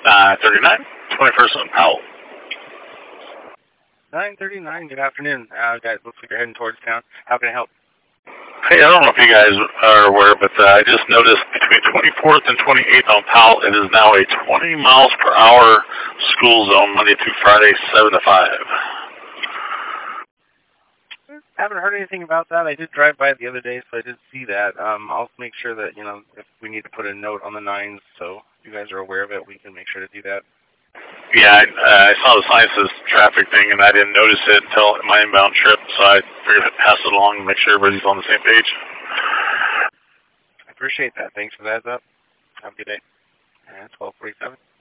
39, 21st on Powell. 9:39. Good afternoon, guys. Looks like you're heading towards town. How can I help? Hey, I don't know if you guys are aware, but I just noticed between 24th and 28th on Powell, it is now a 20 miles per hour school zone Monday through Friday, 7 to 5. Haven't heard anything about that. I did drive by the other day, so I did see that. I'll make sure that, if we need to put a note on the 9s so you guys are aware of it, we can make sure to do that. Yeah, I saw the sign says traffic thing, and I didn't notice it until my inbound trip, so I figured I'd pass it along and make sure everybody's on the same page. I appreciate that. Thanks for the heads up. Have a good day. 12:47.